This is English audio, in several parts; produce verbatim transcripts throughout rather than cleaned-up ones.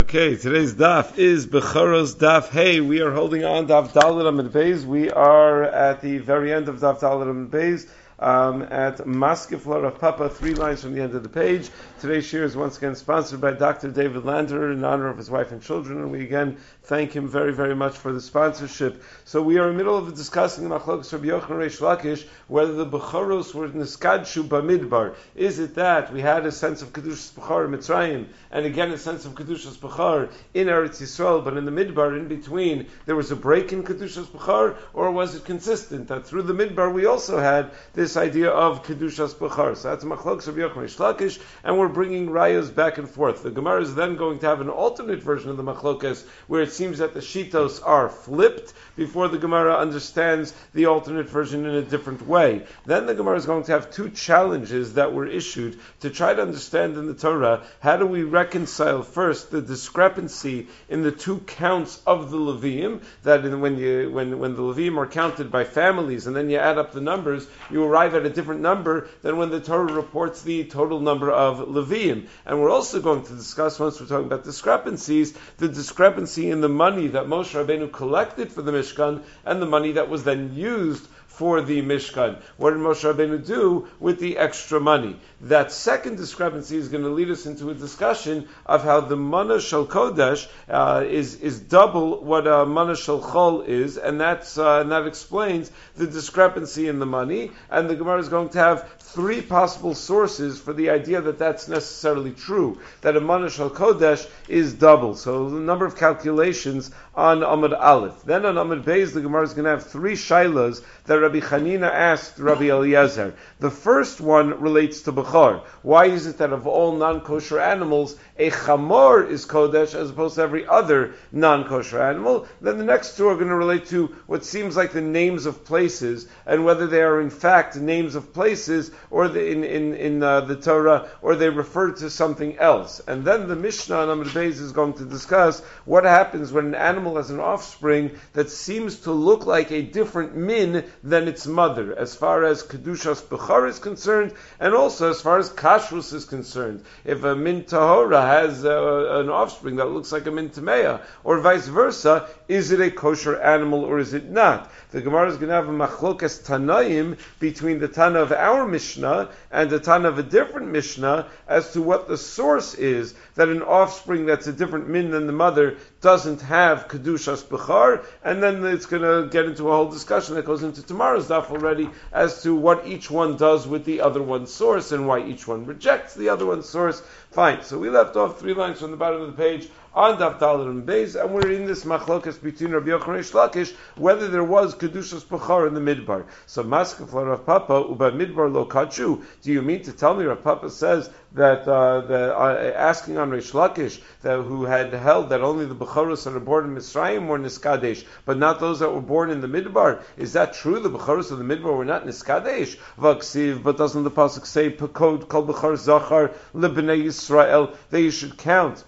Okay, today's daf is Bechoros Daf Hey. We are holding on Daf Dalet Amud Beis. We are at the very end of Daf Dalet Amud Beis. Um, at Maskefla Rav Papa, three lines from the end of the page. Today's shir is once again sponsored by Doctor David Lander in honor of his wife and children, and we again thank him very, very much for the sponsorship. So we are in the middle of discussing the Machlokes Rabbi Yochanan Reish Lakish, whether the Bechoros were Niskadshu Bamidbar. Is it that we had a sense of Kedushas Bechar in Mitzrayim, and again a sense of Kedushas Bechar in Eretz Yisrael, but in the Midbar, in between, there was a break in Kedushas Bechar, or was it consistent that through the Midbar we also had this This idea of Kedushas Bechar? So that's Machlokes Rabbi Yochanan Reish Lakish, and we're bringing rayos back and forth. The Gemara is then going to have an alternate version of the Machlokes, where it seems that the Shitos are flipped, before the Gemara understands the alternate version in a different way. Then the Gemara is going to have two challenges that were issued to try to understand in the Torah, how do we reconcile first the discrepancy in the two counts of the Levium, that in, when, you, when, when the Levium are counted by families, and then you add up the numbers, you arrive at a different number than when the Torah reports the total number of Levium. And we're also going to discuss, once we're talking about discrepancies, the discrepancy in the money that Moshe Rabbeinu collected for the Mishkan and the money that was then used for the Mishkan. What did Moshe Rabbeinu do with the extra money? That second discrepancy is going to lead us into a discussion of how the Mana Shel Kodesh uh, is is double what a Mana Shel Chol is, and that's uh, and that explains the discrepancy in the money. And the Gemara is going to have three possible sources for the idea that that's necessarily true, that a Mana Shel Kodesh is double. So the number of calculations on Amud Aleph. Then on Amud Beis, the Gemara is going to have three shailas that Rabbi Chanina asked Rabbi Eliezer. The first one relates to Bechar. Why is it that of all non-kosher animals, a chamor is kodesh as opposed to every other non-kosher animal? Then the next two are going to relate to what seems like the names of places, and whether they are in fact names of places or the, in in, in uh, the Torah, or they refer to something else. And then the Mishnah on Amud Beis is going to discuss what happens when an animal has an offspring that seems to look like a different min than its mother, as far as Kedushas Bechar is concerned, and also as far as Kashrus is concerned. If a min Tahora has uh, an offspring that looks like a min Tameya, or vice versa, is it a kosher animal or is it not? The Gemara is going to have a machlokas Tanaim between the Tana of our Mishnah and the Tana of a different Mishnah as to what the source is that an offspring that's a different min than the mother doesn't have Kedushas Bechar, and then it's going to get into a whole discussion that goes into tomorrow's daf already as to what each one does with the other one's source and why each one rejects the other one's source. Fine. So we left off three lines from the bottom of the page on Daf Dalet Amud Beis, and we're in this machlokas between Rabbi Yochanan Reish Lakish whether there was Kedushas Bechar in the Midbar. So Maskefla Rav Papa Uba Midbar Lo Kachu. Do you mean to tell me Rav Papa says that uh, the, uh, asking on Reish Lakish, that who had held that only the Bechoros that are born in Mitzrayim were Niskadesh, but not those that were born in the Midbar? Is that true? The Bechoros of the Midbar were not Niskadesh? Vaksiv, but doesn't the pasuk say Pekod Kol Bechar Zachar Lebnei Yisrael, that you should count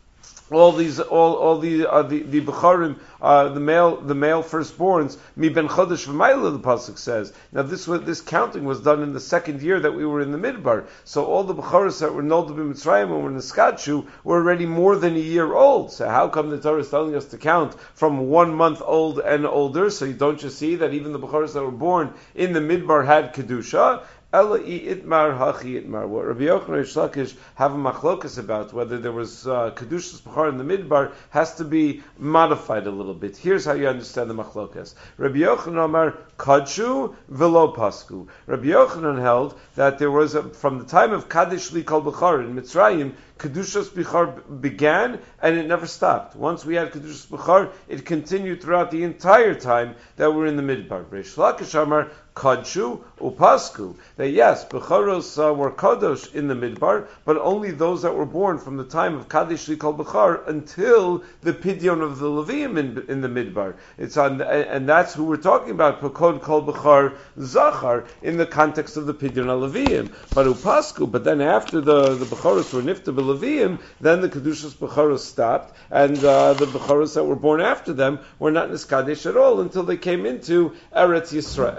all these, all, all the, uh, the, the Becharim, uh, the male, the male firstborns, mi ben chodesh v'mayla, the pasuk says. Now this was, this counting was done in the second year that we were in the Midbar. So all the Becharos that were noldu b'Mitzrayim and were Niskadshu were already more than a year old. So how come the Torah is telling us to count from one month old and older? So you don't you see that even the Becharos that were born in the Midbar had Kedusha? Ela itmar hachi itmar. What Rabbi Yochanan Reish Lakish have a machlokas about, whether there was uh, Kedushas Bechar in the Midbar, has to be modified a little bit. Here's how you understand the machlokas. Rabbi Yochanan Amar Kadshu velo pasku. Rabbi Yochanan held that there was a, from the time of Kadesh Li Kol Bechar in Mitzrayim, Kedushas Bechar began and it never stopped. Once we had Kedushas Bechar, it continued throughout the entire time that we're in the Midbar. Reish Lakish Amar Kadshu upasku. That yes, Becharos uh, were Kadosh in the Midbar, but only those that were born from the time of Kadesh Li Kol Bechar until the Pidyon of the Levium in, in the Midbar. It's on, and that's who we're talking about, Pekod Kol Bechar Zachar, in the context of the Pidyon Levium. But upasku, but then after the, the Becharos were Nifta Levium, then the Kedushas Becharos stopped, and uh, the Becharos that were born after them were not Niskadesh at all until they came into Eretz Yisrael. So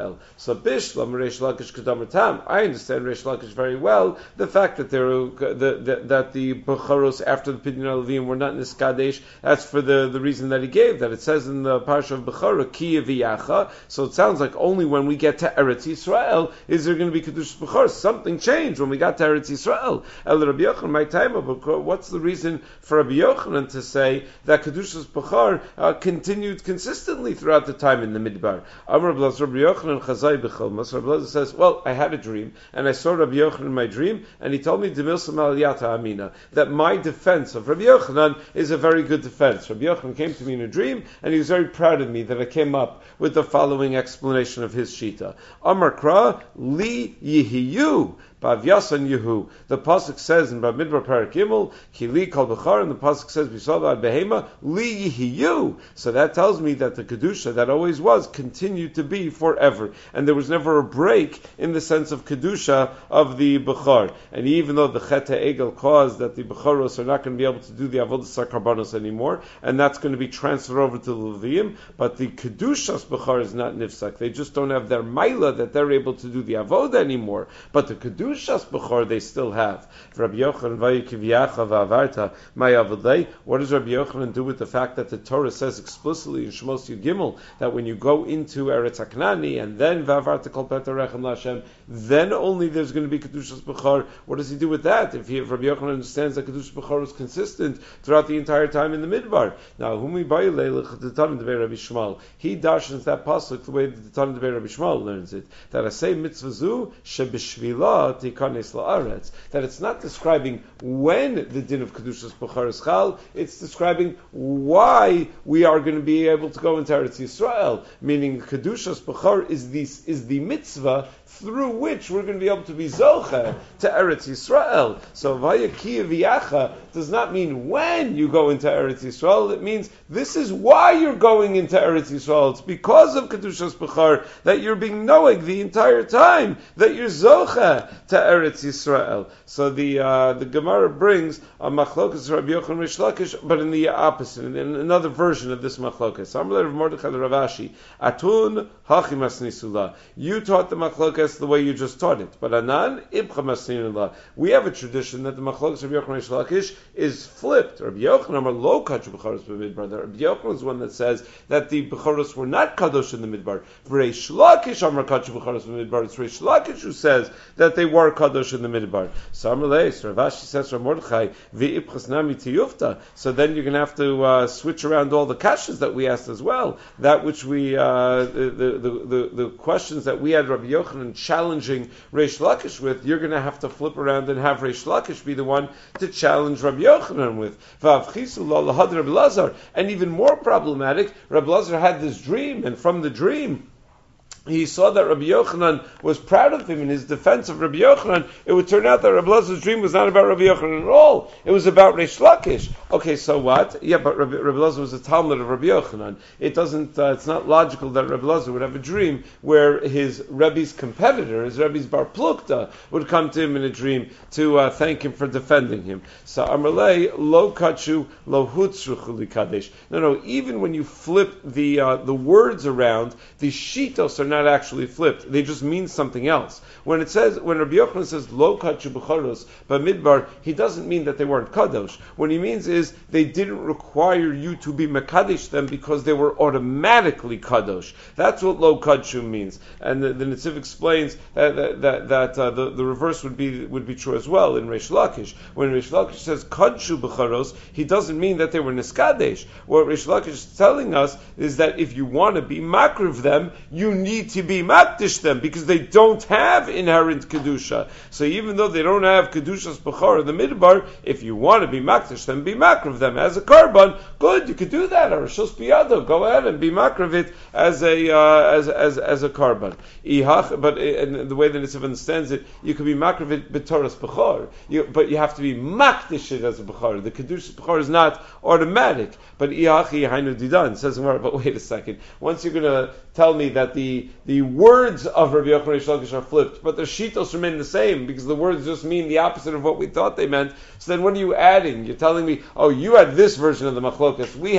Bishlam Reish Lakish Kedamar Tam. I understand Reish Lakish very well. The fact that there the, the, that the Becharos after the Pidyon Levim were not Niskadesh, that's for the, the reason that he gave, that it says in the Parsha of Bechara, Ki Yaviyacha. So it sounds like only when we get to Eretz Yisrael is there going to be Kedushas Bechar. Something changed when we got to Eretz Yisrael. El Rabbi Yochanan, my time, what's the reason for Rabbi Yochanan to say that Kedushas Bechar uh, continued consistently throughout the time in the Midbar? Amar Rabbi Yochanan Chazai B'Cholmas. Rabbi Elazar says, well, I had a dream, and I saw Rabbi Yochanan in my dream, and he told me Demilsam Aliyata Amina, that my defense of Rabbi Yochanan is a very good defense. Rabbi Yochanan came to me in a dream, and he was very proud of me that I came up with the following explanation of his Shita. Amar Kra, Li Yihiyu, Bavyasan Yehu. The pasuk says in Bamidbar Parak Gimel, Kili Kol Bechar, and the pasuk says Bisavad Behema Li Yihiyu. So that tells me that the kedusha that always was continued to be forever, and there was never a break in the sense of kedusha of the Bechar. And even though the Cheta Egel caused that the Becharos are not going to be able to do the Avodas HaKarbanos anymore, and that's going to be transferred over to the Leviim, but the kedushas Bechar is not nifsak. They just don't have their maila that they're able to do the avoda anymore. But the kedusha Kedushas Bechor they still have. Rabbi Yochanan Vayikiviyacha Va'avarta Ma'avodei. What does Rabbi Yochanan do with the fact that the Torah says explicitly in Shmos Yud Gimel that when you go into Eretz HaKnani and then Va'avarta Kol Petarechem Lashem, then only there's going to be Kedushas Bechor? What does he do with that? If, he, if Rabbi Yochanan understands that Kedushas Bechor was consistent throughout the entire time in the Midbar. Now, Humi Bayilei the Tana Devei Rabbi Shmuel. He darshans that pasuk the way that the Tana Devei Rabbi Shmuel learns it. That I say mitzvah zu shebishvila tikanes la'aretz. That it's not describing when the din of Kedushas Bechor is chal, it's describing why we are going to be able to go into Eretz Yisrael. Meaning Kedushas Bechor is the, is the mitzvah through which we're going to be able to be zocha to Eretz Yisrael. So vaya ki viyacha does not mean when you go into Eretz Yisrael. It means this is why you're going into Eretz Yisrael. It's because of Kedushas Bechor that you're being knowing the entire time that you're zocha to Eretz Yisrael. So the uh, the Gemara brings a machlokas Rabbi Yochanan Reish Lakish, but in the opposite, in, in another version of this machlokas. Amar Rav Mordechai Rav Ashi, Atun hachimas nisula. You taught the machlokas the way you just taught it, but Anan ibcha masninullah. We have a tradition that the machlokas Rabbi Yochanan Reish Lakish is flipped. Rabbi Yochanan Amar lo kachu b'charos b'midbar. Rabbi Yochanan is one that says that the b'charos were not kadosh in the midbar. Reish Lakish Amar kachu b'charos b'midbar. It's Reish Lakish who says that they were kadosh in the midbar. So Amalei, Rav Ashi says Rav Mordechai v'ibchas nami tiyufta. So then you're going to have to uh, switch around all the kashas that we asked as well. That which we uh, the, the, the the questions that we had Rabbi Yochanan challenging Reish Lakish with, you're going to have to flip around and have Reish Lakish be the one to challenge Rabbi Yochanan with. And even more problematic, Rabbi Elazar had this dream, and from the dream, he saw that Rabbi Yochanan was proud of him in his defense of Rabbi Yochanan. It would turn out that Rabbi Elazar's dream was not about Rabbi Yochanan at all. It was about Reish Lakish. Okay, so what? Yeah, but Rabbi, Rabbi Elazar was a Talmud of Rabbi Yochanan. It doesn't. Uh, it's not logical that Rabbi Elazar would have a dream where his Rebbe's competitor, his Rebbe's Bar Plukta, would come to him in a dream to uh, thank him for defending him. So Amarlei lo kachu lo hutzru chuli kadesh. No, no. Even when you flip the uh, the words around, the shitos are not actually flipped. They just mean something else. When it says, when Rabbi Yochanan says lo kachu b'charos b'midbar, he doesn't mean that they weren't kadosh. What he means is they didn't require you to be mekadesh them because they were automatically kadosh. That's what lo kachu means. And the, the Netziv explains that that, that, that uh, the, the reverse would be would be true as well in Reish Lakish. When Reish Lakish says kadshu b'charos, he doesn't mean that they were niskadesh. What Reish Lakish is telling us is that if you want to be makriv them, you need to be makdish them because they don't have inherent kedusha. So even though they don't have kedushas b'chor in the midbar, if you want to be makdish them, be makriv them as a karban. Good, you could do that. Or shos biyado, go ahead and be makriv it as a uh, as as as a karban. But in the way that Nitziv understands it, you could be makriv it b'toras b'chor, but you have to be makdish it as a b'chor. The kedushas b'chor is not automatic. But ihachi hainu didan says, but wait a second. Once you're going to tell me that the the words of Rabbi Yochanan Reish Lakish are flipped, but the shitos remain the same because the words just mean the opposite of what we thought they meant. So then what are you adding? You're telling me, oh, you had this version of the machlokas. We have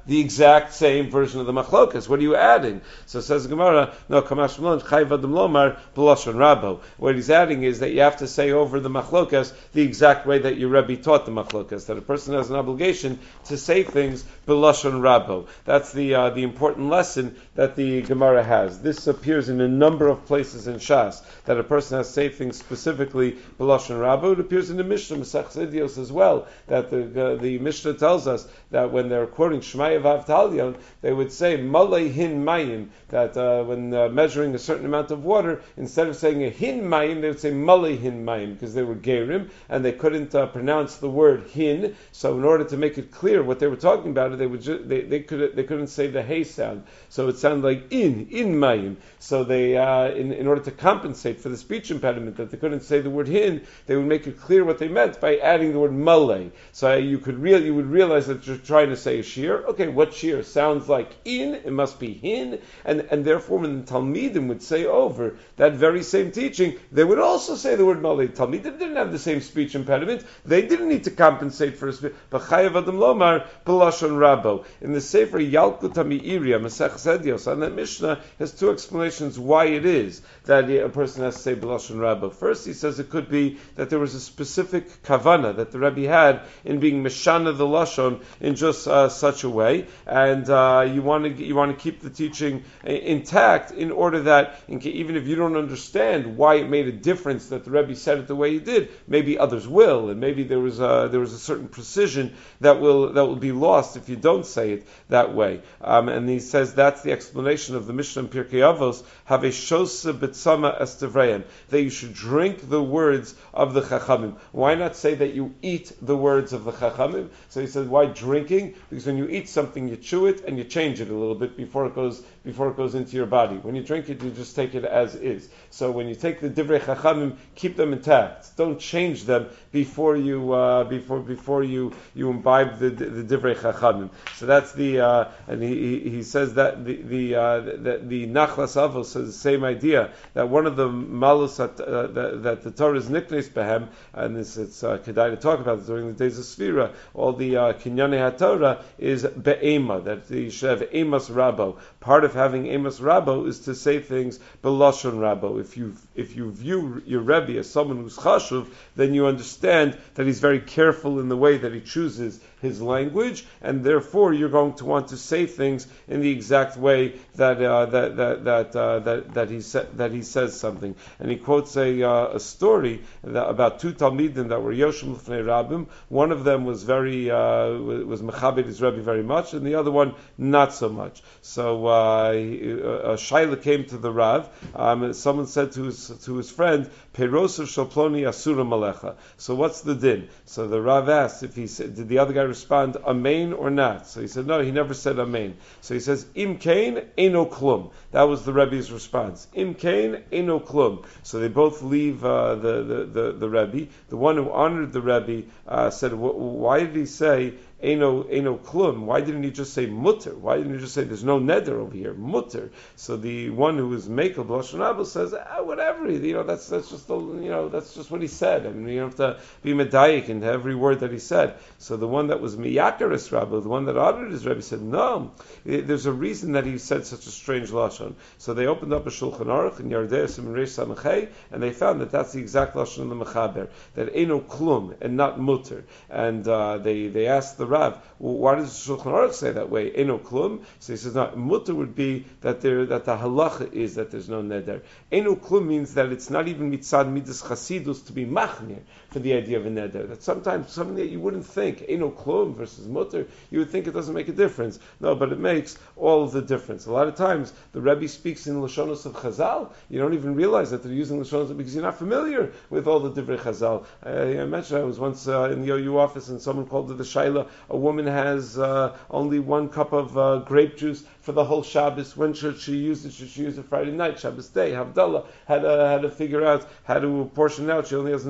the exact same version of the machlokas. What are you adding? So says the Gemara, no, kamash malon chayv adam lomar b'lashon rabo. What he's adding is that you have to say over the machlokas the exact way that your Rebbe taught the machlokas, that a person has an obligation to say things b'lashon rabo. That's the uh, the important lesson that the Gemara has. This appears in a number of places in Shas, that a person has to say things specifically b'lashon rabo. It appears in the Mishnah, Masechus Idios as well, that the uh, the Mishnah tells us that when they're quoting Shmaya v'Avtalion, they would say malay hin mayim, that uh, when uh, measuring a certain amount of water, instead of saying a hin mayim, they would say malay hin mayim, because they were gerim and they couldn't uh, pronounce the word hin. So in order to make it clear what they were talking about, they would ju- they they could they couldn't say the hey sound, so it sounded like in in mayim. So they uh, in in order to compensate for the speech impediment that they couldn't say the word hin, they would make it clear what they meant by adding the word malay. So uh, you could real you would realize that you're trying to say a shear. Okay, what shear sounds like in? It must be hin, and and therefore when the Talmidim would say over that very same teaching, they would also say the word malay. Talmidim didn't have the same speech impediment; they didn't need to compensate for a speech. But chayav adam lomar b'lashon rabo. In the Sefer Yalkut HaMe'iria, Masechus Edios, and that Mishnah has two explanations why it is that a person has to say b'lashon rabo. First, he says it could be that there was a specific kavana that the Rebbe had in being meshana the lashon in just uh, such a way, and uh, you want to you want to keep the teaching intact in order that in case, even if you don't understand why it made a difference that the Rebbe said it the way he did, maybe others will, and maybe there was a, there was a certain precision that will that will be lost if you don't say it that way. Um, and he says that's the explanation of the Mishnah in Pirkei Avos, have a shosa b'tzama estevreim, that you should drink the words of the Chachamim. Why not say that you eat the words of the Chachamim? So he says, why drinking? Because when you eat something, you chew it and you change it a little bit before it goes before it goes into your body. When you drink it, you just take it as is. So when you take the divrei Chachamim, keep them intact. Don't change them before you uh, before before you you imbibe the the divrei Chachamim. So that's the uh, and he, he he says that the the uh, the, the Nachlas Avos says the same idea, that one of the malus that, uh, that, that the Torah is niknes behem, and this it's uh, kedai to talk about it during the days of Sfira. All the uh, Kinyane HaTorah is be'ema, that you should have emas rabo. Part of having emas rabo is to say things b'lashon rabo. If you if you view your Rebbe as someone who's chashuv, then you understand that he's very careful in the way that he chooses his language, and therefore you're going to want to say things in the exact way that uh, that that that, uh, that that he sa- that he says something. And he quotes a uh, a story that, about two talmidim that were yoshim l'fnei rabbim. One of them was very uh, was mechabed his Rebbe very much, and the other one not so much. So uh, he, a shaila came to the Rav. Um, someone said to his to his friend, "Peros of shalploni asura malecha." So what's the din? So the Rav asked if he said, did the other guy respond amen or not? So he said no, he never said amen. So he says im kain eno klum. That was the Rebbe's response. Im kain eno klum. So they both leave uh, the, the the the Rebbe. The one who honored the Rebbe uh, said, why did he say Eno Eno klum? Why didn't he just say mutter? Why didn't he just say there's no neder over here, mutter? So the one who was mekel b'lashon rabo says, ah, whatever, you know, that's that's just the, you know that's just what he said. I mean, you don't have to be medayik into every word that he said. So the one that was miyakaris Rabbo, the one that honored his Rebbe, said no. There's a reason that he said such a strange lashon. So they opened up a Shulchan Aruch in Yardei and Reish Samachay, and they found that that's the exact lashon of the Mechaber, that Eno klum and not mutter. And uh, they they asked the Rav, well, why does Shulchan Aruch say that way? Eno klum. So he says, no, mutter would be that there that the halacha is that there's no neder. Eno klum means that it's not even mitzad midas chasidus to be machmir for the idea of a neder. That sometimes something that you wouldn't think, Eno klum versus mutter, you would think it doesn't make a difference. No, but it makes all of the difference. A lot of times the Rebbe speaks in Lashonos of Chazal. You don't even realize that they're using Lashonos because you're not familiar with all the divrei Chazal. I, I mentioned I was once uh, in the O U office and someone called it the Shaila. A woman has uh, only one cup of uh, grape juice for the whole Shabbos. When should she use it? Should she use it Friday night, Shabbos day, Havdalah? How to, how to figure out how to portion out. She only has enough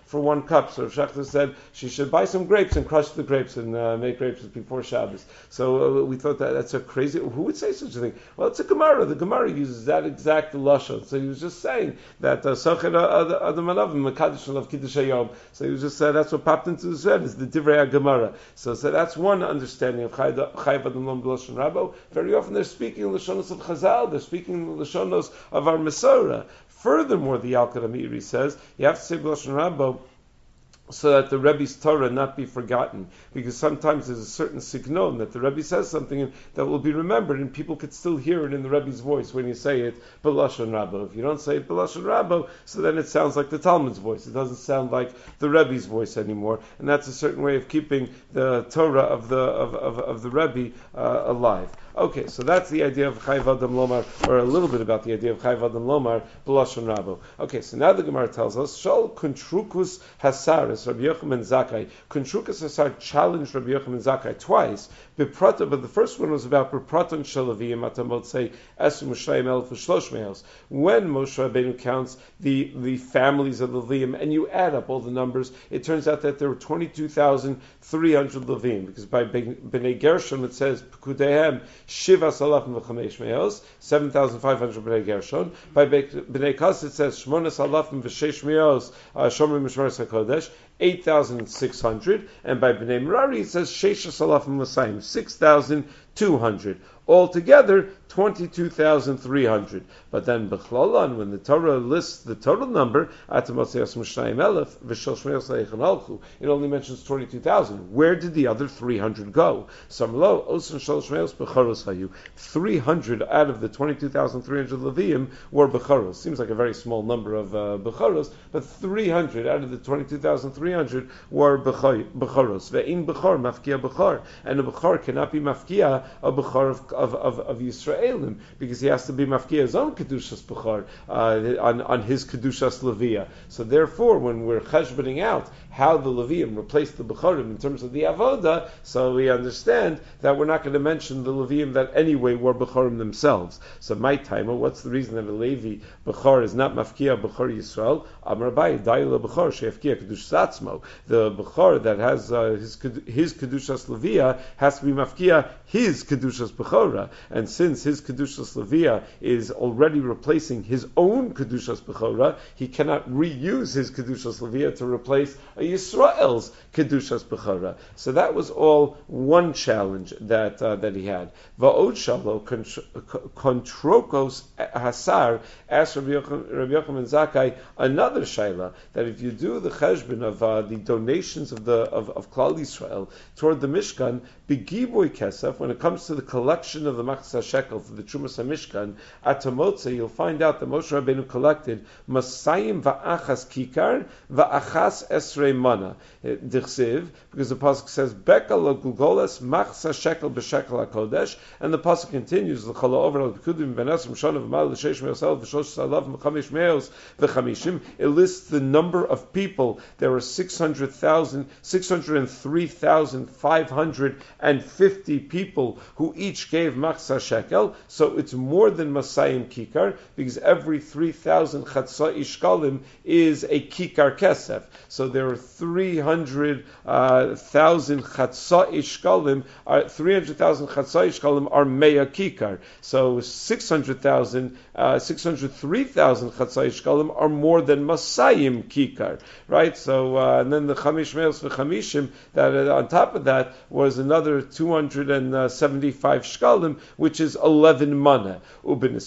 for one cup. So Rav Shechter said she should buy some grapes and crush the grapes and uh, make grapes before Shabbos. So uh, we thought that that's a crazy. Who would say such a thing? Well, it's a Gemara. The Gemara uses that exact lashon. So he was just saying that Sochet Adam Anavim Mekadosh of Kiddush Hayom. So he was just uh, that's what popped into his head is the Divrei Gemara. So so that's one understanding of Chayav Adam Lom B'Lashon Rabo. Very often they're speaking Lashonos of Chazal. They're speaking Lashonos of our Masorah. Furthermore, the Yalkut Amiri says you have to say B'Lashon Rabo so that the Rebbe's Torah not be forgotten. Because sometimes there's a certain signon that the Rebbe says something that will be remembered, and people could still hear it in the Rebbe's voice when you say it B'Lashon Rabo. If you don't say it B'Lashon Rabo, so then it sounds like the Talmud's voice. It doesn't sound like the Rebbe's voice anymore, and that's a certain way of keeping the Torah of the of, of, of the Rebbe uh, alive. Okay, so that's the idea of Chayav Adam Lomar, or a little bit about the idea of Chayav Adam Lomar B'Lashon Rabo. Okay, so now the Gemara tells us Shal Kuntrukus Hasaris Rabbi Yochanan Zakkai. Kuntrukus Hasar challenged Rabbi Yochanan Zakkai twice. Beprata, but the first one was about Bepraton Shalavim Atamot say Esrim Ushlayim Elf Ushlosh Meos. When Moshe Rabbeinu counts the the families of the Levium, and you add up all the numbers, it turns out that there were twenty-two thousand three hundred Levim, because by Bnei Gershon it says Pekudehem Shiva Salafim V'Chamesh Meos, seven thousand five hundred Bnei Gershon. By Bnei Kas it says Shmona Salafim V'Sheish Meos Shomrim Mishmeres HaKodesh, eight thousand six hundred, and by Bnei Merari it says Sheish Salafim L'Sayim, six thousand two hundred. Altogether, twenty-two thousand three hundred. But then, B'chlolan, when the Torah lists the total number, it only mentions twenty-two thousand. Where did the other three hundred go? three hundred out of the twenty-two thousand three hundred Levium were Bechoros. Seems like a very small number of uh, Bechoros, but three hundred out of the twenty-two thousand three hundred were Bechoros. Ve'in Bechor, Mafkia Bechor. And a Bechor cannot be Mafkia, a Bechor of Of, of, of Yisraelim, because he has to be mafkia his own kedushas bechor uh, on, on his kedushas levia. So therefore, when we're cheshboning out how the leviim replaced the bechorim in terms of the avoda, so we understand that we're not going to mention the leviim that anyway were bechorim themselves. So my timer, what's the reason that a levi bechor is not mafkia bechor Yisrael? Amar Abaye, da'ila bechor she'afkia kedushas atzmo. The bechor that has uh, his his kedushas levia has to be mafkia his kedushas bechor. And since his Kedushas Levia is already replacing his own Kedushas Bechora, he cannot reuse his Kedushas Levia to replace a Yisrael's Kedushas Bechora. So that was all one challenge that uh, that he had. Va'od shalo kontrokos hasar asked Rabbi Yochanan Zakkai another shaila, that if you do the cheshbon of uh, the donations of the of, of Klal Yisrael toward the Mishkan, begiboy kesef, when it comes to the collection of the Machzah Shekel for the Trumas HaMishkan, at Tamotze, you'll find out that Moshe Rabbeinu collected Masayim va'achas kikar va'achas esrei mana. Dichsiv, because the pasuk says Beka lo gulgolas Machzah Shekel b'Shekel HaKodesh, and the pasuk continues L'chol over al b'kudim v'nesrim shana v'mal l'sheish me'osel v'shosh salav v'chamish me'os v'chamishim. It lists the number of people. There were six hundred thousand, six hundred three thousand five hundred fifty people who each gave Machzah Shekel, so it's more than Masayim Kikar, because every three thousand Chatzah Ishkalim is a Kikar Kesef. So there are three hundred thousand Chatzah Ishkalim, uh, three hundred thousand Chatzah Ishkalim are Meya Kikar. So six hundred thousand, uh, six hundred three thousand Chatzah Ishkalim are more than Masayim Kikar, right? So, uh, and then the Chamish Meos v'Chamishim, that uh, on top of that was another two hundred seventy-five Shkalim, which is eleven mana. But when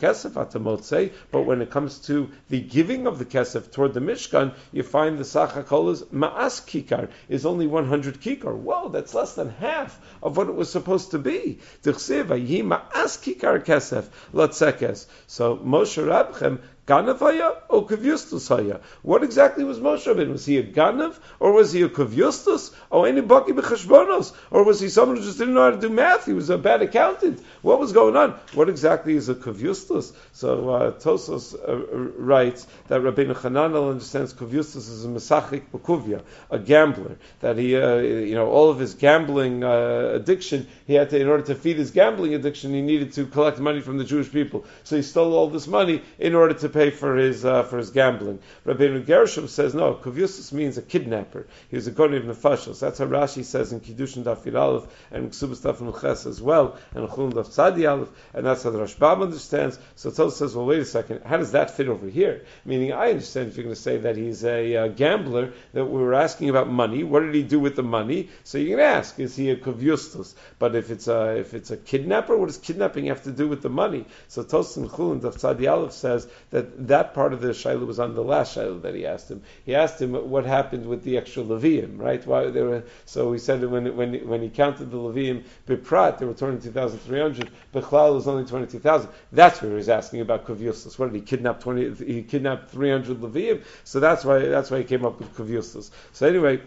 it comes to the giving of the kesef toward the Mishkan, you find the Sachakol is Ma'as Kikar, is only one hundred Kikar. Whoa, that's less than half of what it was supposed to be. Ma'as Kikar kesef Latsekes. So Moshe Rabchem Ganav haya or Kavyustus haya? What exactly was Moshe Rabbeinu? Was he a Ganav or was he a Kavyustus? Or any baki b'cheshbonos? Or was he someone who just didn't know how to do math? He was a bad accountant. What was going on? What exactly is a Kavyustus? So uh, Tosos uh, writes that Rabbeinu Hananel understands Kavyustus as a Mesachik B'Kuvya, a gambler. That he, uh, you know, all of his gambling uh, addiction, he had to, in order to feed his gambling addiction, he needed to collect money from the Jewish people. So he stole all this money in order to pay for his uh, for his gambling. Rabbeinu Gershom says no. Kavustus means a kidnapper. He was a Goni of Nefashos. That's how Rashi says in Kiddushin Daf Yud Aleph and Ksubas Daf Nuches as well, and Chulun Daf Tzadi Aleph, and that's how the Rashbam understands. So Tosfos says, well, wait a second, how does that fit over here? Meaning, I understand if you're going to say that he's a uh, gambler, that we were asking about money. What did he do with the money? So you can ask, is he a Kavustus? But if it's a if it's a kidnapper, what does kidnapping have to do with the money? So Tosfos in Chulun Daf Tzadi Aleph says that that part of the Shaila was on the last Shaila that he asked him. He asked him what happened with the extra Levium, right? Why they were, so he said when when when he counted the Levium Biprat, there were twenty-two thousand three hundred. Bechlal was only twenty-two thousand. That's what he was asking about Kavustus. What did he kidnap? Twenty? He kidnapped three hundred Levium. So that's why that's why he came up with Kavustus. So anyway.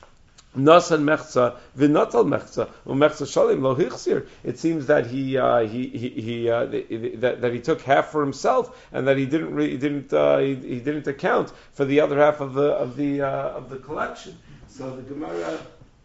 Nasan mechza v'natal mechza u'mechza shalim lo hichsir. It seems that he uh, he he, he uh, that, that he took half for himself and that he didn't re- he didn't uh, he, he didn't account for the other half of the of the uh, of the collection. So the Gemara.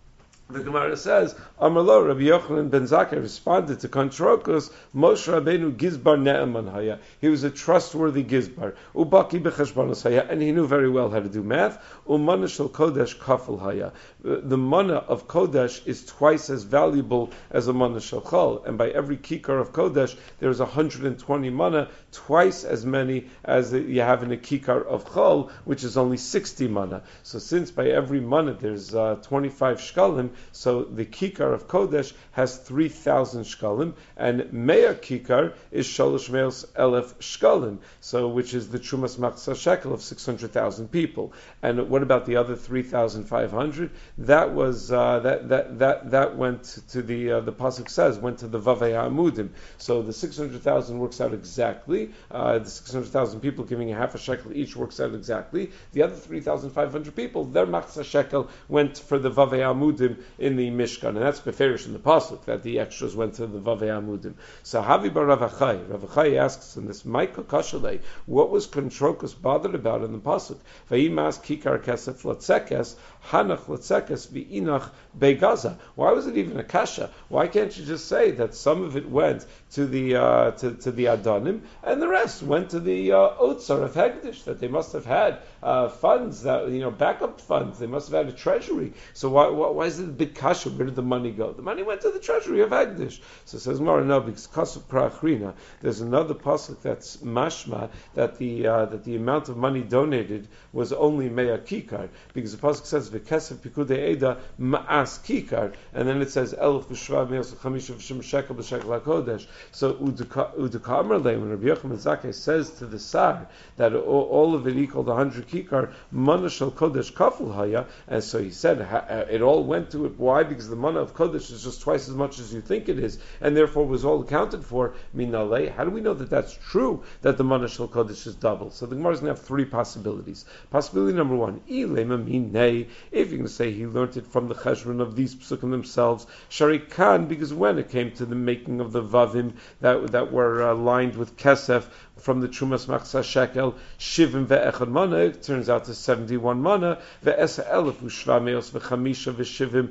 The Gemara says, Amarlo, Rabbi Yochanan ben Zakkai responded to Kontrokos, Moshe Rabbeinu Gizbar Ne'eman Haya. He was a trustworthy Gizbar. Ubaki b'cheshbonos Haya, and he knew very well how to do math. Umana shel Kodesh kafel Haya. The mana of Kodesh is twice as valuable as a mana shel Chol, and by every kikar of Kodesh, there's one hundred twenty mana, twice as many as you have in a kikar of Chol, which is only sixty mana. So since by every mana there's uh, twenty-five shkalim, so the kikar of Kodesh has three thousand shkalim, and Mea kikar is shalosh meos elef shkalim, so which is the Trumas Machzah shekel of six hundred thousand people. And what about the other three thousand five hundred? That was uh, that that that that went to the uh, the pasuk says went to the Vavei Amudim. So the six hundred thousand works out exactly. Uh, the six hundred thousand people giving a half a shekel each works out exactly. The other three thousand five hundred people, their Machzah shekel went for the Vavei Amudim in the Mishkan, and that's beferish in the pasuk that the extras went to the Vavei Amudim. So Havi bar Rav Achai, Rav Achai asks in this Maika Kashalei, what was Kontrokos bothered about in the pasuk? Vayimas kikar kesef latzekes hanach latzekes v'inach begaza. Why was it even a kasha? Why can't you just say that some of it went to the uh, to, to the Adonim and the rest went to the uh, Otsar of Hegdish? That they must have had uh, funds, that you know, backup funds. They must have had a treasury. So why why, why is it a big kasha? Where did the money go? The money went to the treasury of Hegdish. So it says more no, because kasuf prachrina. There's another pasuk that's mashma that the uh, that the amount of money donated was only mea kikar, because the pasuk says v'kesef pikudei eda ma'as kikar, and then it says elf v'shva meos chamisha v'shem shekel b'shekel hakodesh. So udaka amarle, when Rabbi Yochanan ben Zakkai says to the sar that all, all of it equaled one hundred kikar, mana shel kodesh kafel haya, and so he said it all went to it. Why? Because the mana of kodesh is just twice as much as you think it is, and therefore was all accounted for. Minalei, how do we know that that's true? That the mana shel kodesh is double? So the Gemara is going to have three possibilities. Possibility number one, ilema minei. If you're going to say he learned it from the cheshbon of these psukim themselves, sharikan, because when it came to the making of the vavim that that were uh, lined with kesef from the Trumas Machzah shekel, shivim ve'echad mana, it turns out to seventy-one mana, ve'esa elef u'shva meos ve'chamisha ve'shivim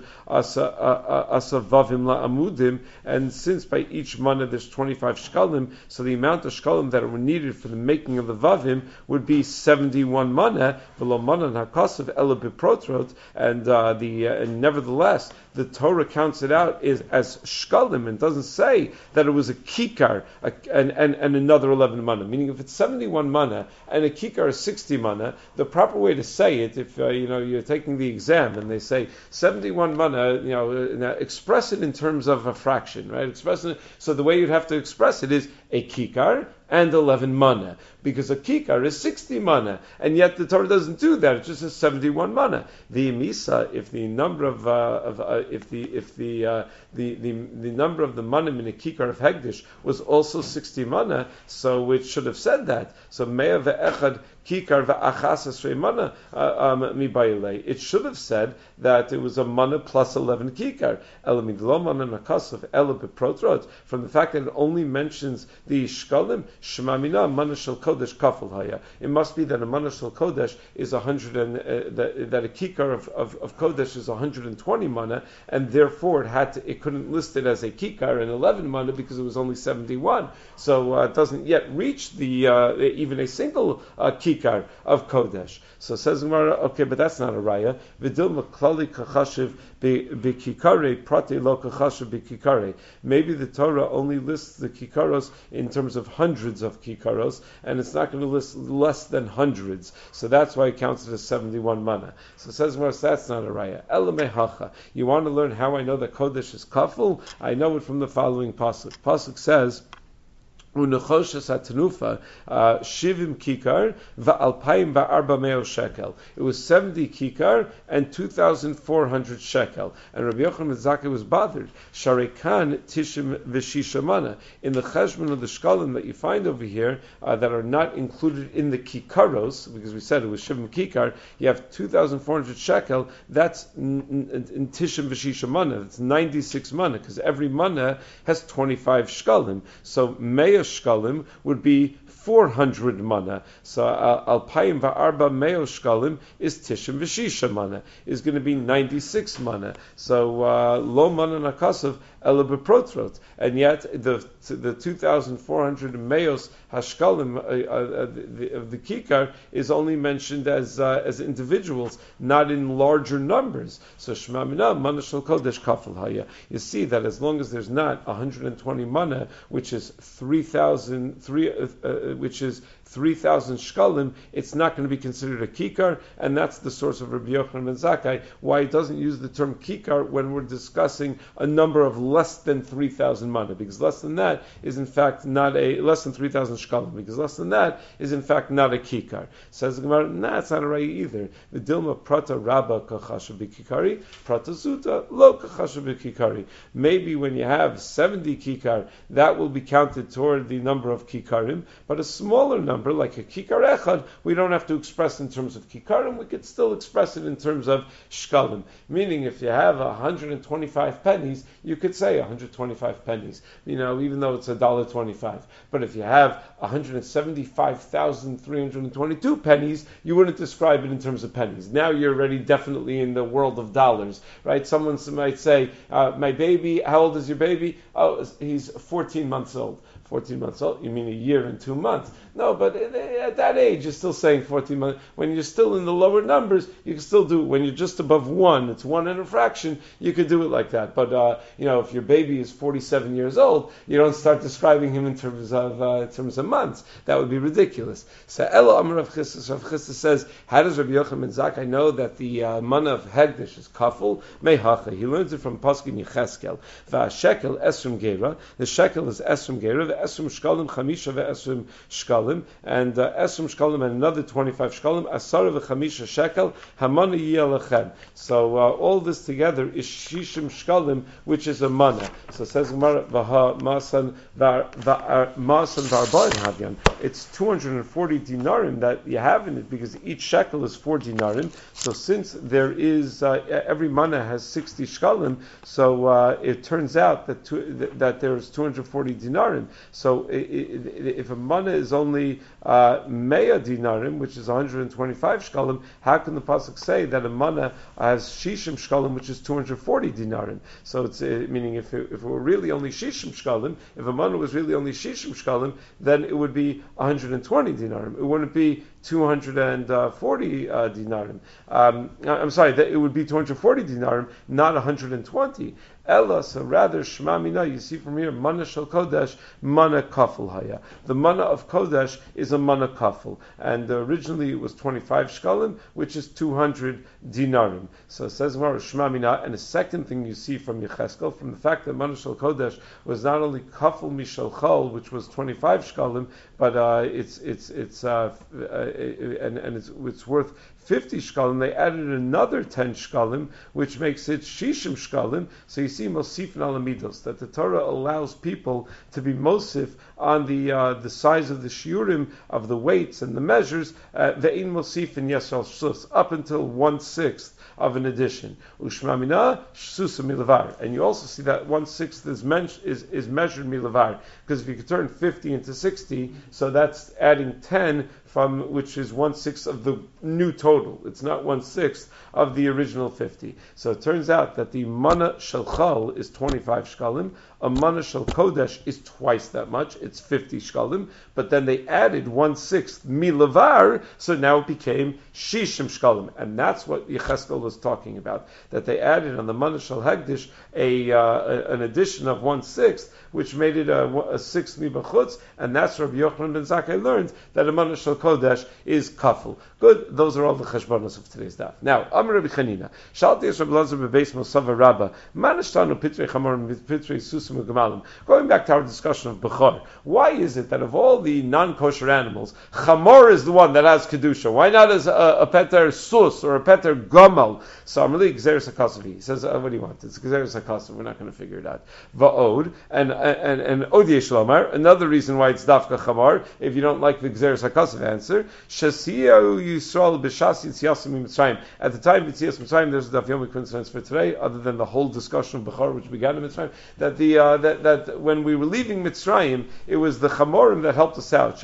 asa asa vavim la'amudim, and since by each mana there's twenty-five shkalim, so the amount of shkalim that were needed for the making of the vavim would be seventy-one mana, v'lo mana ha'kasav ela biprotrot, and uh, the uh, and nevertheless the Torah counts it out is as shkalim and doesn't say that it was a kikar a, and, and and another eleven mana. Meaning, if it's seventy-one mana and a kikar is sixty mana, the proper way to say it, if uh, you know you're taking the exam and they say seventy-one mana, you know, uh, express it in terms of a fraction, right? Express it. So the way you'd have to express it is a kikar and eleven mana, because a kikar is sixty mana, and yet the Torah doesn't do that. It just says seventy-one mana. The misa, if the number of, uh, of uh, if the if the, uh, the the the number of the manim in a kikar of hegdish was also sixty mana, so it should have said that. So mea ve'echad kikar va'achas esrei mana mi bayilei. It should have said that it was a mana plus eleven kikar. Ela midlo mana nakasav ela beprotrot. From the fact that it only mentions the shkalim, shema mina mana shel kodesh kafel haya. It must be that a mana shel kodesh is a hundred and uh, that, that a kikar of, of, of kodesh is one hundred twenty mana, and therefore it had to, it couldn't list it as a kikar and eleven mana because it was only seventy-one. So uh, it doesn't yet reach the uh, even a single uh, kikar of kodesh. So says Gemara, okay, but that's not a raya. V'dil maklali kachashiv b'kikare prate lo kachashiv b'kikare. Maybe the Torah only lists the kikaros in terms of hundreds of kikaros, and it's not going to list less than hundreds. So that's why it counts it as seventy-one mana. So says Gemara, that's not a raya. Ela mehacha. You want to learn how I know that kodesh is kafel? I know it from the following pasuk. Pasuk says, Unechoshes hatanufa shivim kikar va'alpayim va'arba meo shekel. It was seventy kikar and two thousand four hundred shekel. And Rabbi Yochanan ben Zakkai was bothered. Sharekan tishim v'shisha mana. In the cheshbon of the shkalim that you find over here uh, that are not included in the kikaros, because we said it was shivim kikar, you have two thousand four hundred shekel. That's in, in, in tishim v'shisha mana. That's ninety-six mana, because every mana has twenty-five shkalim. So meo shkalim would be four hundred mana. So alpayim va'arba meo shkalim is tishim v'shisha mana, is going to be ninety-six mana. So uh, lo mana nakasav ela beprotrot. And yet the the two thousand four hundred meos hashkalim uh, uh, the, of the kikar is only mentioned as uh, as individuals, not in larger numbers. So shema mina mana shel kodesh kafel haya. You see that as long as there's not one hundred twenty mana, which is three thousand three, uh, uh, which is three thousand shkalim, it's not going to be considered a kikar, and that's the source of Rabbi Yochanan ben Zakkai, why he doesn't use the term kikar when we're discussing a number of less than three thousand mana, because less than that is in fact not a, less than three thousand shkalim, because less than that is in fact not a kikar. Says the Gemara, nah, it's not a raya either. The dilma prata rabba kachasha b'kikari, prata zuta lo kachasha b'kikari. Maybe when you have seventy kikar, that will be counted toward the number of kikarim, but a smaller number, like a kikar echad, we don't have to express in terms of kikarim, we could still express it in terms of shkalim. Meaning, if you have one hundred twenty-five pennies, you could say one hundred twenty-five pennies, you know, even though it's one dollar twenty-five. But if you have one hundred seventy-five thousand three hundred twenty-two pennies, you wouldn't describe it in terms of pennies. Now you're already definitely in the world of dollars, right? Someone might say, uh, my baby, how old is your baby? Oh, he's fourteen months old. fourteen months old, you mean a year and two months. No, but at that age, you're still saying fourteen months. When you're still in the lower numbers, you can still do it. When you're just above one, it's one and a fraction, you could do it like that. But, uh, you know, if your baby is forty-seven years old, you don't start describing him in terms of uh, in terms of months. That would be ridiculous. So, Elo Amar Rav Chisda, Rav Chisda says, how does Rabbi Yochanan ben Zakkai know that the uh, mana of Hegdish is kafel? Mehacha. He learns it from Paskim Yecheskel. Va'ashekel esrim gera. The shekel is esrim gera. The esrim shkalim chamisha ve'esrim shkalim. And uh, esrim shkalim and another twenty-five shkalim, asara v'chamisha shekel, hamana yiyalachem. So uh, all this together is shishim shkalim, which is a mana. So it says Gemara, v'ha masan v'arba'in havyan. It's two hundred forty dinarim that you have in it, because each shekel is four dinarim. So since there is, uh, every mana has sixty shkalim, so uh, it turns out that two, that there's two hundred forty dinarim. So it, it, if a mana is only uh, mea dinarim, which is one hundred twenty-five shkalim, how can the pasuk say that a mana has shishim shkalim, which is two hundred forty dinarim? So it's uh, meaning if it, if it were really only shishim shkalim, if a mana was really only shishim shkalim, then it would be one hundred twenty dinarim. It wouldn't be two hundred forty uh, dinarim. Um, I'm sorry, that it would be two hundred forty dinarim, not one hundred twenty. Ella, so rather, Shema Mina, you see from here, Mana Shel Kodesh, Mana Kafel Haya. The Mana of Kodesh is a Mana Kafel. And uh, originally it was twenty-five Shkalim, which is two hundred dinarim. So it says more Shema Mina. And the second thing you see from Yecheskel, from the fact that Mana Shel Kodesh was not only Kafel Mishal Chol, which was twenty-five Shkalim, but uh, it's, it's, it's, uh, uh, and, and it's, it's worth fifty shkalim, they added another ten shkalim, which makes it shishim shkalim. So you see mosifin al midos, that the Torah allows people to be mosif on the uh, the size of the shiurim, of the weights and the measures, ve'in mosifin yesal shus, up until one sixth of an addition. Ushmamina shsusa milavar, and you also see that one sixth is, men- is is measured milavar, because if you could turn fifty into sixty, so that's adding ten from, which is one sixth of the new total. It's not one sixth of the original fifty. So it turns out that the mana shalchal is twenty-five shkalim. A mana shel kodesh is twice that much. It's fifty shkalim. But then they added one sixth milavar, so now it became shishim shkalim, and that's what Yecheskel was talking about. That they added on the mana shel hegdish a, uh, an addition of one sixth, which made it a, a sixth mibachutz, and that's Rabbi Yochanan ben Zakkai learned that a mana shel kodesh is kafel. Good. Those are all the cheshbonos of today's daf. Now, Amar Rabbi Chanina, Shalti es Rabbi Lazar bebeis Mosava Rabba, Manashtanu pitrei chamorim pitrei susim ugamalim. Going back to our discussion of Bechor, why is it that of all the non-kosher animals, chamor is the one that has kedusha? Why not as a, a peter sus or a peter gamal? So Amarli Gzeres HaKasav. He says, uh, what do you want? It's Gzeres HaKasav. We're not going to figure it out. Va'od and and and Od Yesh Lomar. Another reason why it's dafka chamor, if you don't like the Gzeres HaKasav answer, Shasiya Yisrael b'Shas Yitziasim Mitzrayim. At the time Yitzias Mitzrayim, there's a daf yomi coincidence for today, other than the whole discussion of Bechor which began in Mitzrayim, that the uh, that that when we were leaving Mitzrayim, it was the chamorim that helped us out.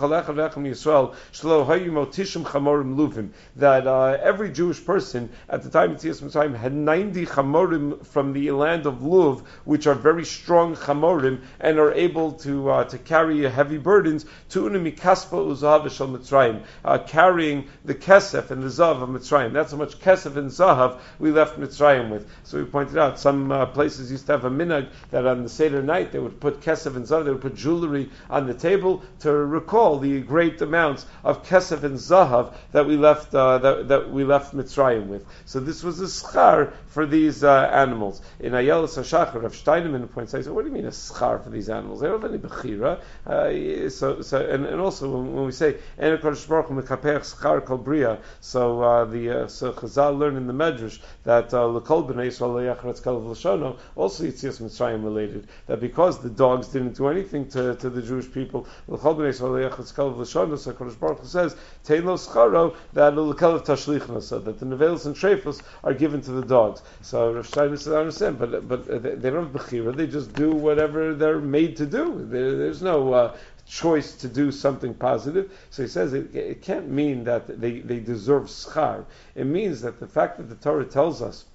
That uh, every Jewish person at the time Yitzias Mitzrayim had ninety chamorim from the land of Luv, which are very strong chamorim and are able to uh, to carry heavy burdens. To unimikaspa uzahav shel Mitzrayim, uh, carrying the kesef and the zahav of Mitzrayim. That's how much kesef and zahav we left Mitzrayim with. So we pointed out some uh, places used to have a minhag that on the Seder night they would put kesef and zahav, they would put jewelry on the table to recall the great amounts of kesef and zahav that we left uh, that, that we left Mitzrayim with. So this was a schar for these uh, animals. In Ayelas HaShachar, Rav Steinemann points out, so what do you mean a schar for these animals? They don't have any bechira. Uh, so, so and, and also when, when we say En HaKadosh Baruch Hu mekapeach schar kol bria, so uh, the uh, so Chazal learn in the Medrash that uh, l'kol b'nei Yisrael le'yachratz kalav l'shono, also Yitzias Mitzrayim related, that because the dogs didn't do anything to, to the Jewish people, l'kol b'nei Yisrael le'yachratz kalav l'shono, so HaKadosh Baruch Hu says tein lo scharo, that l'kalav tashlichna, so that the nevelos and treifos are given to the dogs. So Rav Steiner says, I understand, but but they, they don't have bechira, they just do whatever they're made to do. There, there's no uh, choice to do something positive. So he says it, it can't mean that they, they deserve schar. It means that the fact that the Torah tells us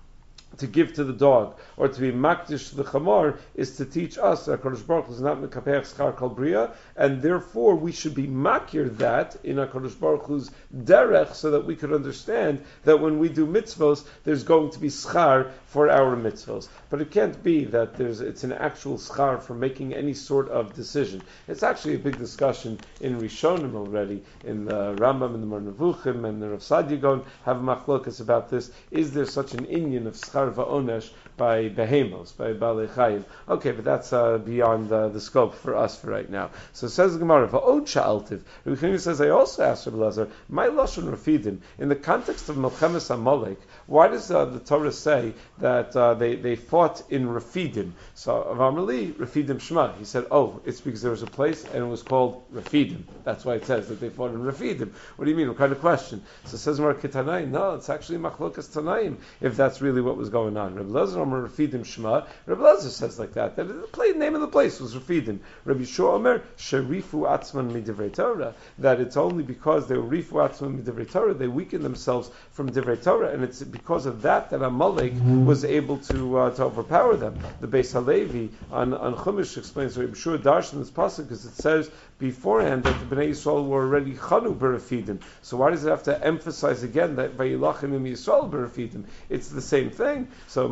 to give to the dog, or to be makdish to the chamor, is to teach us that HaKadosh Baruch Hu is not mekapeach schar kol bria, and therefore we should be makir that in HaKadosh Baruch Hu's derech, so that we could understand that when we do mitzvos, there's going to be schar for our mitzvos. But it can't be that there's it's an actual schar for making any sort of decision. It's actually a big discussion in Rishonim already, in the Rambam and the Mar Nevuchim and the Rav Sadia Gaon have machlokas about this. Is there such an inyan of schar va'onesh by behemos, by balei chayim? Okay, but that's uh, beyond uh, the scope for us for right now. So says the Gemara, va'od sha'altiv. Rabbi Chanina says, I also asked Rabbi Lazar, my lashon rafidim, in the context of Melchemes Amalek, why does uh, the Torah say that uh, they, they fought in Rafidim? So of Amarli, Rafidim Shema. He said, oh, it's because there was a place and it was called Rafidim. That's why it says that they fought in Rafidim. What do you mean? What kind of question? So it says Mar Kitanayim. No, it's actually Machlokas Tanaim, if that's really what was going on. Rabbi Lazar Omer Rafidim Shema. Rabbi Lazar says like that, that the play, name of the place was Rafidim. Rabbi Yeshua Omer Sherifu Atzman Midivrei Torah, that it's only because they were Rifu Atzman Midivrei Torah, they weakened themselves from Divrei Torah, and it's because of that that Amalek was able to uh, to overpower them. The Beis Halevi on, on Chumash explains, Rabbi Yeshua Darshan this pasuk, because it says beforehand that the Bnei Yisrael were already Chanu B'Rafidim. So why does it have to emphasize again that Vayilachim im Yisrael B'Rafidim? It's the same thing. So it must be that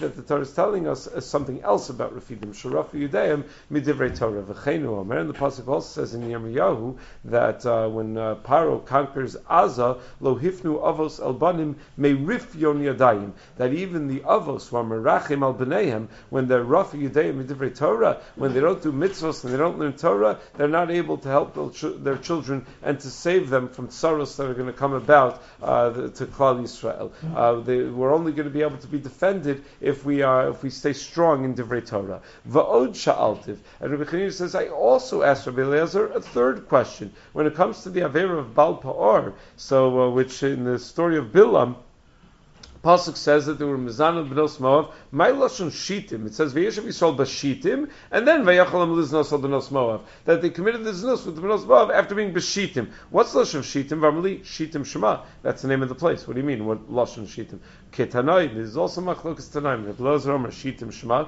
that the Torah is telling us uh, something else about Refidim. Sharafu Yudeim midivrei Torah v'cheinu Omer. And the pasuk also says in Yirmiyahu that uh, when uh, Paro conquers Aza, lo hifnu avos el banim meirif yon yadayim. That even the avos who are merachim al b'neihem, when they're rafu Yudeim midivrei Torah, when they don't do mitzvos and they don't learn Torah, they're not able to help their children and to save them from tsaros that are going to come about uh, the, to Klal Yisrael. Uh, they, we're only going to be able to be defended if we are if we stay strong in Divrei Torah. Va'od sha'altiv. And Rabbi Chanina says, I also asked Rabbi Eliezer a third question when it comes to the Avera of Baal Pa'or. So, uh, which in the story of Bilam, Pasuk says that there were Mizan b'nos Moav. My lashon shitim. It says V'yeshav Yisrael b'shitim, and then V'yachalam liznos al b'nos Moav. That they committed the znos with the b'nos Moav after being b'shitim. What's lashon shitim? V'amli shitim shema. That's the name of the place. What do you mean? What lashon shitim? Ketanai. There's also machlokas tanaim. Rabbi Eliezer Omer shitim shema.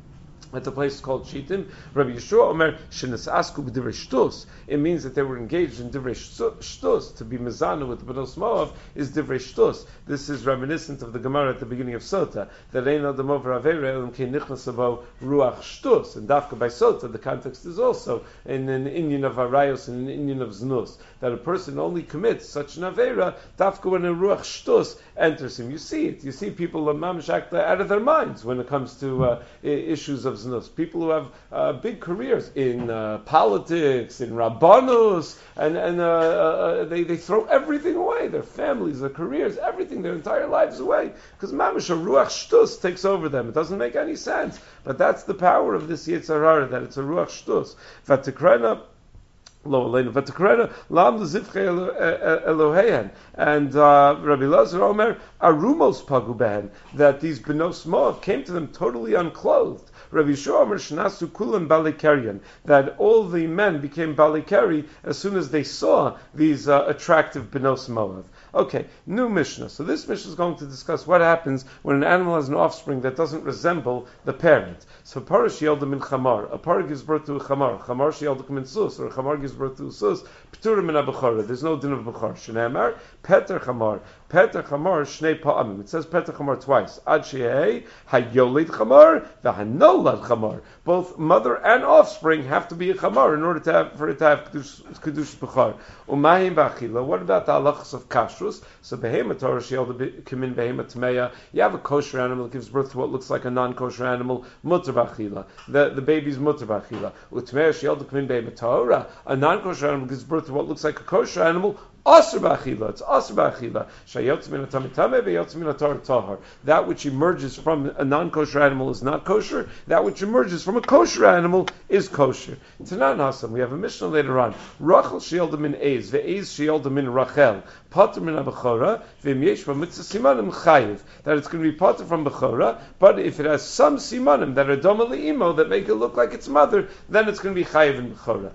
At the place called Shitim, Rabbi Yeshua Omer shenes asku b'divrei shtus. It means that they were engaged in divrei shtus. To be mezana with b'nos Moav is divrei shtus. This is reminiscent of the Gemara at the beginning of Sota, that ein adam over avera elam kein nichnas abo ruach shtus. And dafka by Sota, the context is also in an inyan of arayos and an inyan of znus, that a person only commits such an avera dafka when a ruach shtus enters him. You see it. You see people mamish out of their minds when it comes to uh, issues of people who have uh, big careers in uh, politics, in rabbanus, and and uh, uh, they they throw everything away, their families, their careers, everything, their entire lives away, because mamish a ruach shtus takes over them. It doesn't make any sense, but that's the power of this Yetzer Hara, that it's a ruach shtus. V'tikrena Lo Aleinu v'tikrena lam l'zivchei Eloheihen, and uh, Rabbi Eliezer Omer arumos pagu behen, that these b'nos Moav came to them totally unclothed. Rabbi Yeshua Omer shnasu kulam balikarian, that all the men became balikari as soon as they saw these uh, attractive b'nos Moav. Okay, new Mishnah. So this Mishnah is going to discuss what happens when an animal has an offspring that doesn't resemble the parent. So parah she'yolda min chamar. A parah gives birth to a chamar. Chamar she'yolda min sus, or a chamar gives birth to a sus. P'turim min ha-bechora. There's no din of bechor. Shneimar peter chamar. Peter chamar shnei pa'amim. It says peter chamar twice. Ad she'ei hayolid chamar v'hanolad chamar. Both mother and offspring have to be a chamar in order to have, for it to have kedush bechor. Umahim b'achila. What about the halachas of kashrus? So behema Torah she'yolda kimin behema tmeya. You have a kosher animal that gives birth to what looks like a non-kosher animal. Mutter b'achila. The the baby's mutter b'achila. Utmeya she'yolda kimin behema Torah. A non-kosher animal gives birth to what looks like a kosher animal. Asur b'achila. It's asur b'achila. Shayotz min ha-tamitame ve'yotz min ha-tar tahar. That which emerges from a non-kosher animal is not kosher. That which emerges from a kosher animal is kosher. Tanan Hasam. We have a Mishnah later on. Rachel she'yolda min eiz ve'eiz she'yolda min Rachel. Pater min ha-bechora ve'im yesh b'mitzvah simanim chayiv. That it's going to be pater from bechora, but if it has some simanim that are doma le'imo that make it look like its mother, then it's going to be chayiv in bechora.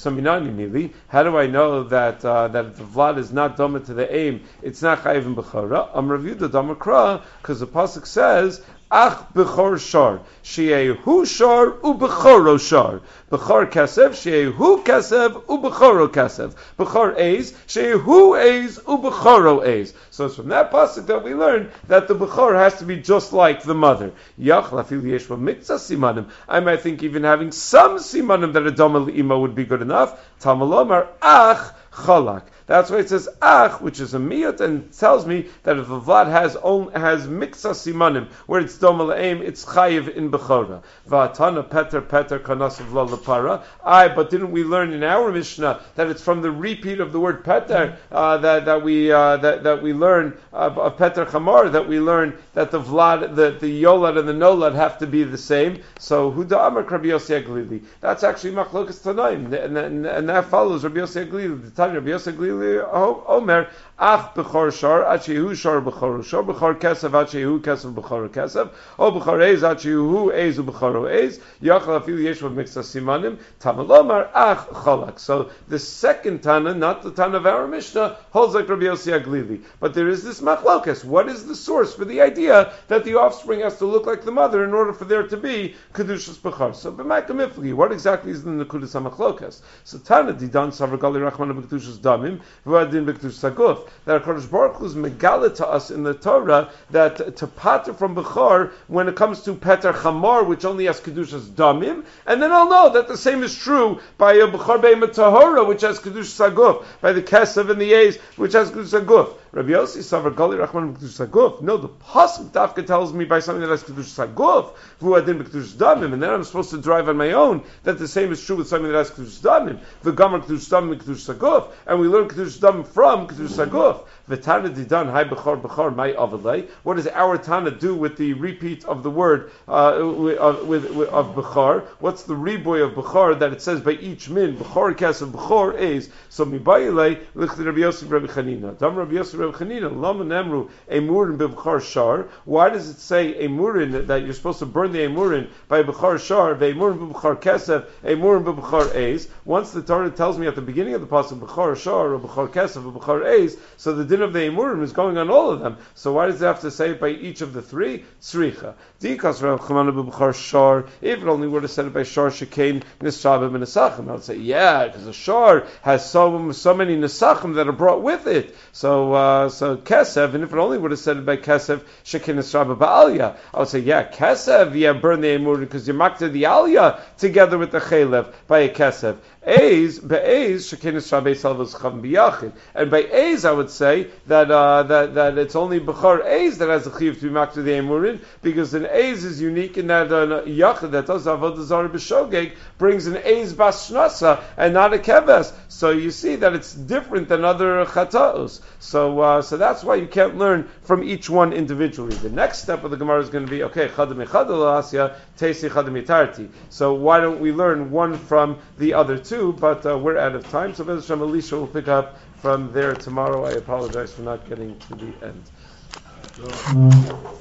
How do I know that uh, that the vlad is not doma to the aim? It's not chayiv in bechora. I'm reviewed the dama kra because the pasuk says ach bechor shar sheyehu shar ubechoro shar bechor kasev sheyehu kasev ubechoro kasev bechor eis sheyehu eis ubechoro eis. So it's from that pasuk that we learn that the bechor has to be just like the mother. Yach lafil yesh b'mitzvah simanim. I might think even having some simanim that are doma le'ima would be good enough. Tamalomar ach chalak. That's why it says ach, which is a miyut, and tells me that if the vlad has own, has miksa simanim, where it's doma le'aim, it's chayiv in bechora. Va'atana peter peter kanasav lo lepara. Aye, but didn't we learn in our Mishnah that it's from the repeat of the word peter uh, that that we uh, that that we learn uh, of peter chamar, that we learn that the vlad, the the yolad and the nolad have to be the same. So huda amar Rabbi Yossi Aglili. That's actually machlokas tanaim, and, and and that follows Rabbi Yossi Aglili. The Tanya Rabbi Yossi Aglili Omer ach bechor shar ad shehu shar bechor shar bechor kesav ad shehu kesav bechor kesav o bechor eis ad shehu eis ubechor eis yachal afil yesh b'miksa simanim tamalomar ach chalak. So the second Tana, not the Tana of our Mishnah, holds like Rabbi Yossi Aglili. But there is this machlokas. What is the source for the idea that the offspring has to look like the mother in order for there to be kedushas bechor? So b'maika mifli, what exactly is the nekudas hamachlokas? So Tana didan savar gali rachman b'kedushas damim, v'adin b'kedushas haguf. That HaKadosh Baruch Hu is megala to us in the Torah that to pater from Bechor when it comes to Peter Chamor, which only has kedushas damim, and then I'll know that the same is true by a Bechor Be'emet Tahora, which has kedushas haguf, by the Kesev and the A's, which has kedushas haguf. Rabbi Yossi Savar Gali Rachman b'kedushas haguf. No, the pasuk Dafka tells me by something that has kedushas haguf, v'adin b'kedushas damim, and then I'm supposed to drive on my own that the same is true with something that has kedushas damim. V'gamar kedushas damim and kedushas haguf, and we learn kedushas damim from kedushas haguf. V'tana didan hay bechor bechor may avalei. What does our Tana do with the repeat of the word uh, with, of, with, with, of bechor? What's the reboy of bechor that it says by each min bechor kesef bechor is? So mibayilei lichti Rabbi Yosef Rabbi Chanina. Dam Rabbi Yosef Rabbi Chanina lama nemru emurin bechor shar. Why does it say emurin that you're supposed to burn the emurin by bechor shar? Ve'emurin bechor kesef emurin bechor is. Once the Torah tells me at the beginning of the pasuk bechor shar or bechor kesef or bechor is, so the din of the emurim is going on all of them. So why does it have to say it by each of the three? Tzricha. Dikas Rav Chamana b'Bechor Shar. If it only would have said it by Shar Shekain Nisrabim and Nesachim, I would say yeah, because a Shar has so so many Nesachim that are brought with it. So uh, so Kesev, and if it only would have said it by Kesev Shekain Nisrabim ba'Aliyah, I would say yeah, Kesev, yeah, burn the emurim because you're makta the Aliyah together with the Chalev by a Kesev. A's, be'ez, shekenis shabei salvos chav biyachid. And by A's, I would say that uh, that that it's only bechor A's that has a chiv to be makta the emurin, because an A's is unique in that uh, yachid that does avodah zarah b'shogeg brings an A's bas shnasa and not a keves. So you see that it's different than other chataos. So uh, so that's why you can't learn from each one individually. The next step of the Gemara is going to be okay, chadam echad l'asya teisi chadam itarti. So why don't we learn one from the other two? But uh, we're out of time, so Bez Hashem Elisha will pick up from there tomorrow. I apologize for not getting to the end.